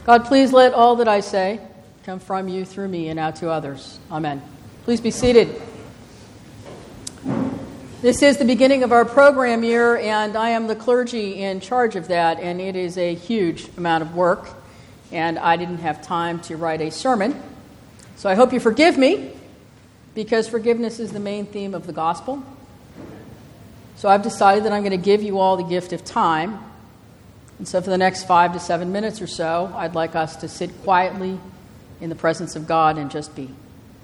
God, please let all that I say come from you through me and out to others. Amen. Please be seated. This is the beginning of our program year, and I am the clergy in charge of that, and it is a huge amount of work, and I didn't have time to write a sermon. So I hope you forgive me, because forgiveness is the main theme of the gospel. So I've decided that I'm going to give you all the gift of time. And so for the next 5 to 7 minutes or so, I'd like us to sit quietly in the presence of God and just be.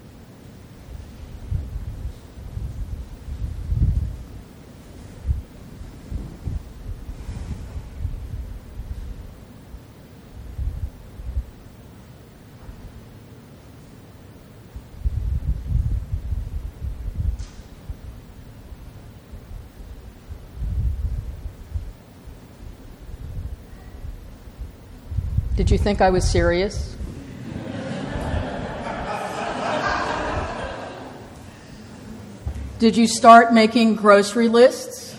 Did you think I was serious? Did you start making grocery lists?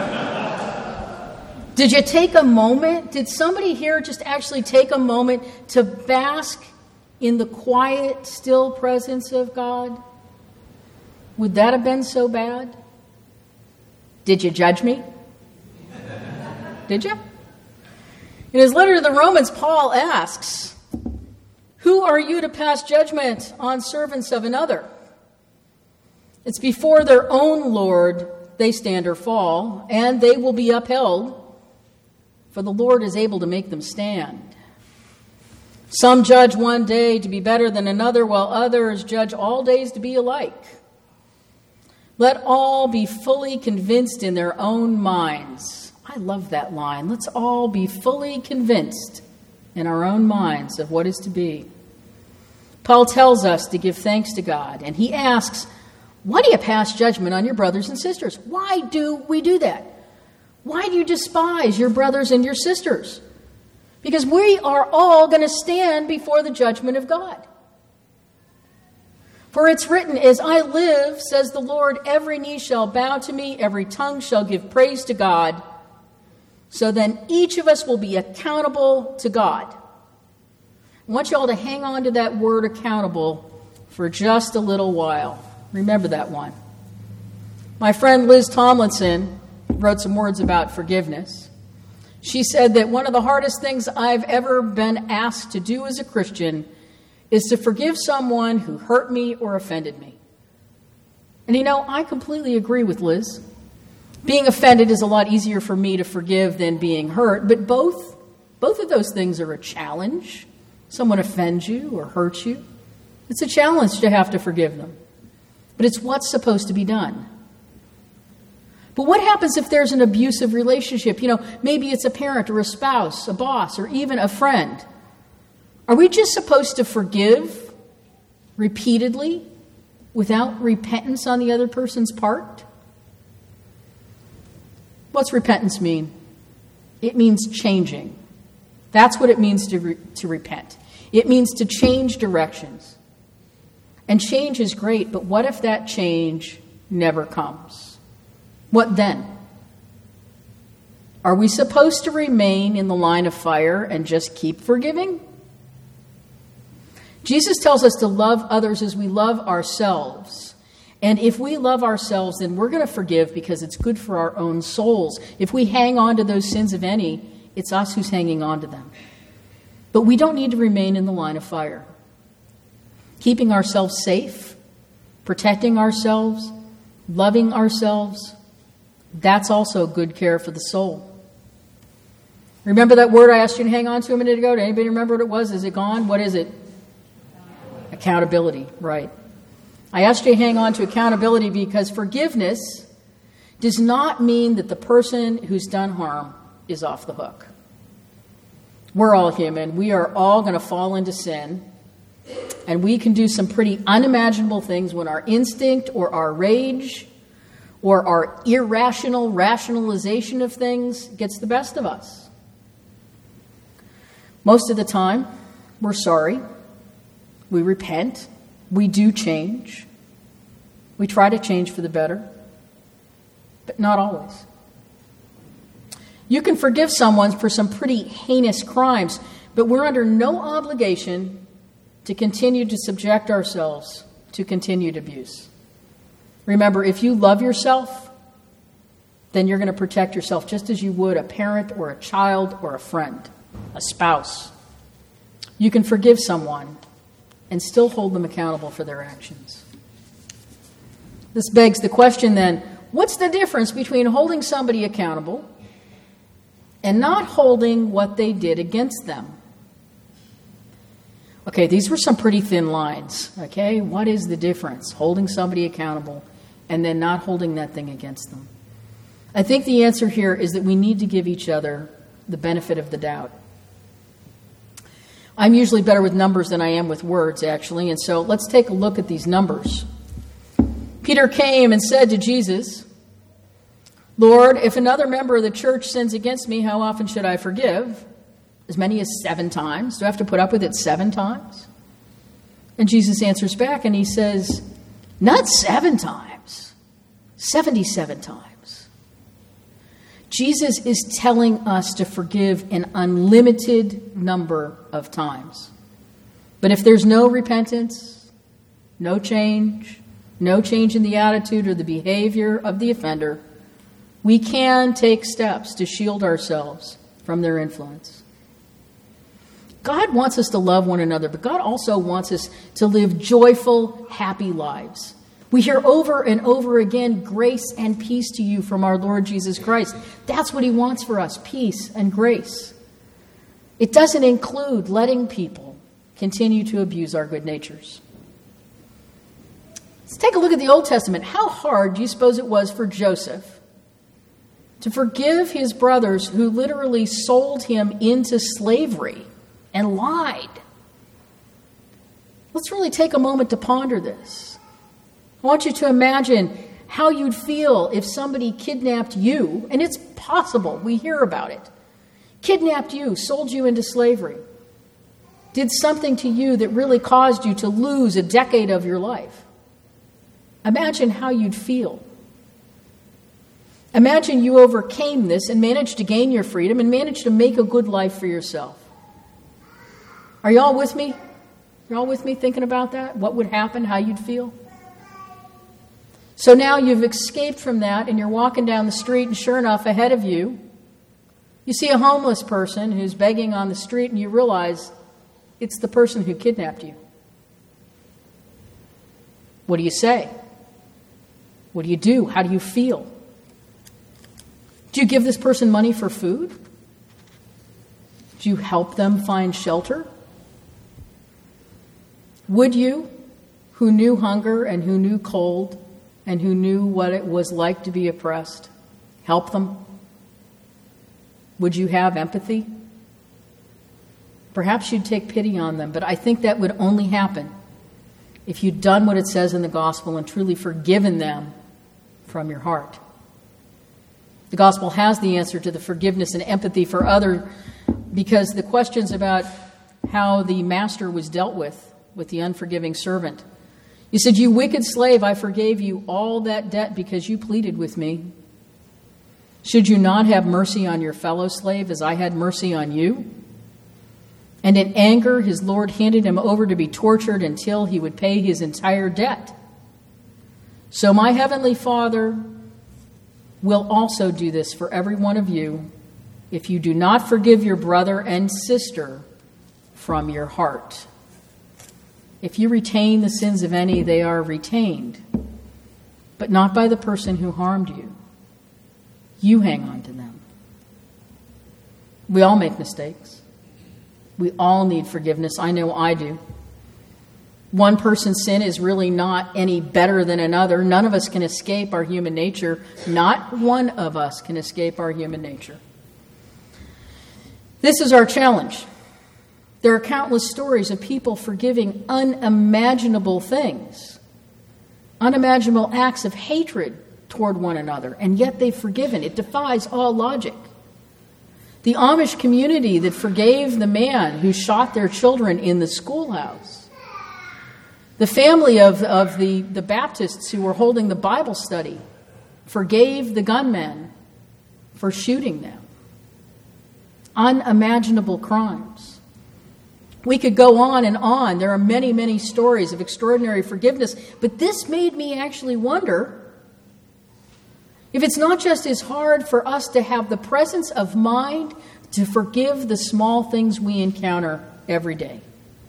Did you take a moment? Did somebody here just actually take a moment to bask in the quiet, still presence of God? Would that have been so bad? Did you judge me? Did you? In his letter to the Romans, Paul asks, "Who are you to pass judgment on servants of another? It's before their own Lord they stand or fall, and they will be upheld, for the Lord is able to make them stand. Some judge one day to be better than another, while others judge all days to be alike. Let all be fully convinced in their own minds." I love that line. Let's all be fully convinced in our own minds of what is to be. Paul tells us to give thanks to God, and he asks, why do you pass judgment on your brothers and sisters? Why do we do that? Why do you despise your brothers and your sisters? Because we are all going to stand before the judgment of God. For it's written, "As I live, says the Lord, every knee shall bow to me, every tongue shall give praise to God." So then each of us will be accountable to God. I want you all to hang on to that word accountable for just a little while. Remember that one. My friend Liz Tomlinson wrote some words about forgiveness. She said that one of the hardest things I've ever been asked to do as a Christian is to forgive someone who hurt me or offended me. And I completely agree with Liz. Being offended is a lot easier for me to forgive than being hurt, but both of those things are a challenge. Someone offends you or hurts you. It's a challenge to have to forgive them. But it's what's supposed to be done. But what happens if there's an abusive relationship? Maybe it's a parent or a spouse, a boss, or even a friend. Are we just supposed to forgive repeatedly without repentance on the other person's part? What's repentance mean? It means changing. That's what it means to repent. It means to change directions. And change is great, but what if that change never comes? What then? Are we supposed to remain in the line of fire and just keep forgiving? Jesus tells us to love others as we love ourselves. And if we love ourselves, then we're going to forgive because it's good for our own souls. If we hang on to those sins of any, it's us who's hanging on to them. But we don't need to remain in the line of fire. Keeping ourselves safe, protecting ourselves, loving ourselves, that's also good care for the soul. Remember that word I asked you to hang on to a minute ago? Did anybody remember what it was? Is it gone? What is it? Accountability, right. I asked you to hang on to accountability because forgiveness does not mean that the person who's done harm is off the hook. We're all human. We are all going to fall into sin. And we can do some pretty unimaginable things when our instinct or our rage or our irrational rationalization of things gets the best of us. Most of the time, we're sorry. We repent. We do change. We try to change for the better, but not always. You can forgive someone for some pretty heinous crimes, but we're under no obligation to continue to subject ourselves to continued abuse. Remember, if you love yourself, then you're going to protect yourself just as you would a parent or a child or a friend, a spouse. You can forgive someone and still hold them accountable for their actions. This begs the question then, what's the difference between holding somebody accountable and not holding what they did against them? Okay, these were some pretty thin lines, okay? What is the difference? Holding somebody accountable and then not holding that thing against them. I think the answer here is that we need to give each other the benefit of the doubt. I'm usually better with numbers than I am with words, actually, and so let's take a look at these numbers. Peter came and said to Jesus, "Lord, if another member of the church sins against me, how often should I forgive? As many as 7 times? Do I have to put up with it 7 times? And Jesus answers back and he says, not 7 times, 77 times. Jesus is telling us to forgive an unlimited number of times. But if there's no repentance, no change in the attitude or the behavior of the offender, we can take steps to shield ourselves from their influence. God wants us to love one another, but God also wants us to live joyful, happy lives. We hear over and over again, grace and peace to you from our Lord Jesus Christ. That's what he wants for us, peace and grace. It doesn't include letting people continue to abuse our good natures. Let's take a look at the Old Testament. How hard do you suppose it was for Joseph to forgive his brothers who literally sold him into slavery and lied? Let's really take a moment to ponder this. I want you to imagine how you'd feel if somebody kidnapped you, and it's possible, we hear about it, kidnapped you, sold you into slavery, did something to you that really caused you to lose a decade of your life. Imagine how you'd feel. Imagine you overcame this and managed to gain your freedom and managed to make a good life for yourself. Are you all with me? You're all with me thinking about that? What would happen? How you'd feel? So now you've escaped from that and you're walking down the street and sure enough, ahead of you, you see a homeless person who's begging on the street and you realize it's the person who kidnapped you. What do you say? What do you do? How do you feel? Do you give this person money for food? Do you help them find shelter? Would you, who knew hunger and who knew cold and who knew what it was like to be oppressed, help them? Would you have empathy? Perhaps you'd take pity on them, but I think that would only happen if you'd done what it says in the gospel and truly forgiven them from your heart. The gospel has the answer to the forgiveness and empathy for others because the questions about how the master was dealt with the unforgiving servant. He said, "You wicked slave, I forgave you all that debt because you pleaded with me. Should you not have mercy on your fellow slave as I had mercy on you?" And in anger, his Lord handed him over to be tortured until he would pay his entire debt. So my heavenly Father will also do this for every one of you if you do not forgive your brother and sister from your heart. If you retain the sins of any, they are retained, but not by the person who harmed you. You hang on to them. We all make mistakes. We all need forgiveness. I know I do. One person's sin is really not any better than another. None of us can escape our human nature. Not one of us can escape our human nature. This is our challenge. There are countless stories of people forgiving unimaginable things, unimaginable acts of hatred toward one another, and yet they've forgiven. It defies all logic. The Amish community that forgave the man who shot their children in the schoolhouse. The family of the Baptists who were holding the Bible study forgave the gunmen for shooting them. Unimaginable crimes. We could go on and on. There are many, many stories of extraordinary forgiveness. But this made me actually wonder if it's not just as hard for us to have the presence of mind to forgive the small things we encounter every day.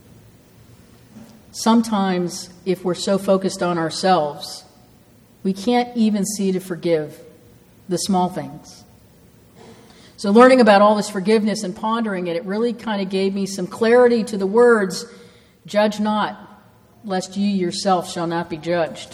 Sometimes, if we're so focused on ourselves, we can't even see to forgive the small things. So learning about all this forgiveness and pondering it, it really kind of gave me some clarity to the words, "Judge not, lest you yourself shall not be judged."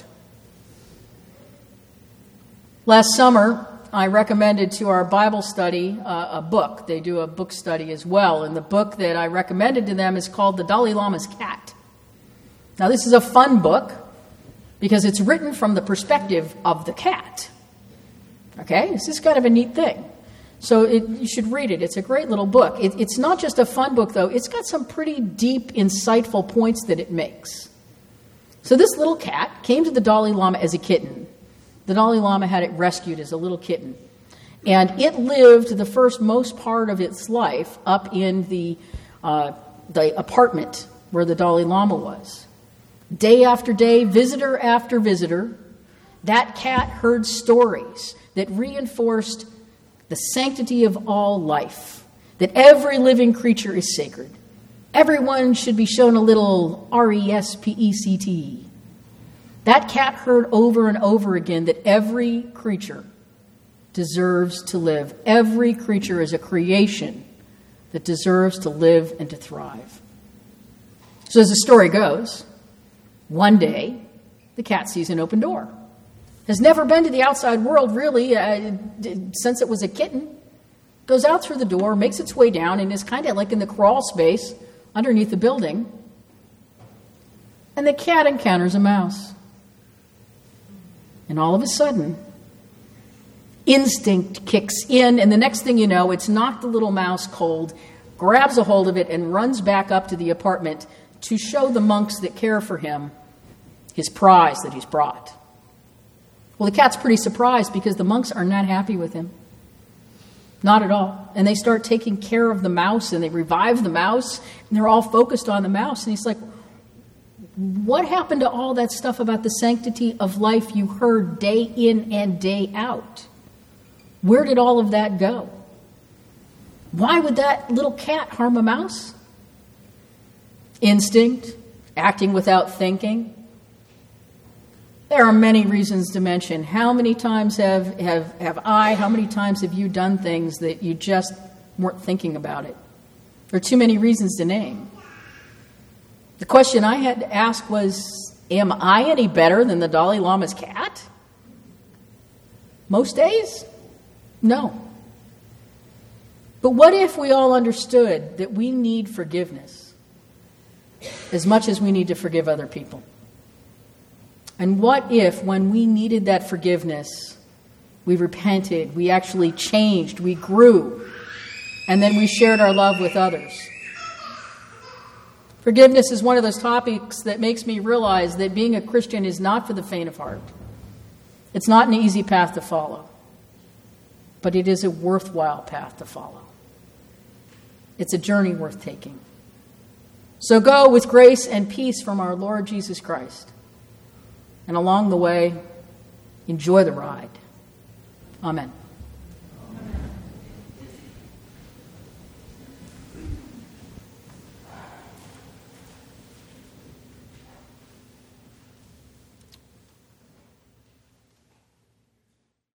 Last summer, I recommended to our Bible study a book. They do a book study as well, and the book that I recommended to them is called The Dalai Lama's Cat. Now, this is a fun book because it's written from the perspective of the cat. Okay? This is kind of a neat thing. So you should read it. It's a great little book. It's not just a fun book, though. It's got some pretty deep, insightful points that it makes. So this little cat came to the Dalai Lama as a kitten. The Dalai Lama had it rescued as a little kitten. And it lived the most part of its life up in the apartment where the Dalai Lama was. Day after day, visitor after visitor, that cat heard stories that reinforced the sanctity of all life, that every living creature is sacred. Everyone should be shown a little respect. That cat heard over and over again that every creature deserves to live. Every creature is a creation that deserves to live and to thrive. So as the story goes, one day, the cat sees an open door. Has never been to the outside world, really, since it was a kitten. Goes out through the door, makes its way down, and is kind of like in the crawl space underneath the building. And the cat encounters a mouse. And all of a sudden, instinct kicks in, and the next thing you know, it's knocked the little mouse cold, grabs a hold of it, and runs back up to the apartment to show the monks that care for him his prize that he's brought. Well, the cat's pretty surprised because the monks are not happy with him. Not at all. And they start taking care of the mouse, and they revive the mouse, and they're all focused on the mouse. And he's like, what happened to all that stuff about the sanctity of life you heard day in and day out? Where did all of that go? Why would that little cat harm a mouse? Instinct, acting without thinking. There are many reasons to mention. How many times how many times have you done things that you just weren't thinking about it? There are too many reasons to name. The question I had to ask was, am I any better than the Dalai Lama's cat? Most days? No. But what if we all understood that we need forgiveness as much as we need to forgive other people? And what if, when we needed that forgiveness, we repented, we actually changed, we grew, and then we shared our love with others? Forgiveness is one of those topics that makes me realize that being a Christian is not for the faint of heart. It's not an easy path to follow, but it is a worthwhile path to follow. It's a journey worth taking. So go with grace and peace from our Lord Jesus Christ. And along the way, enjoy the ride. Amen.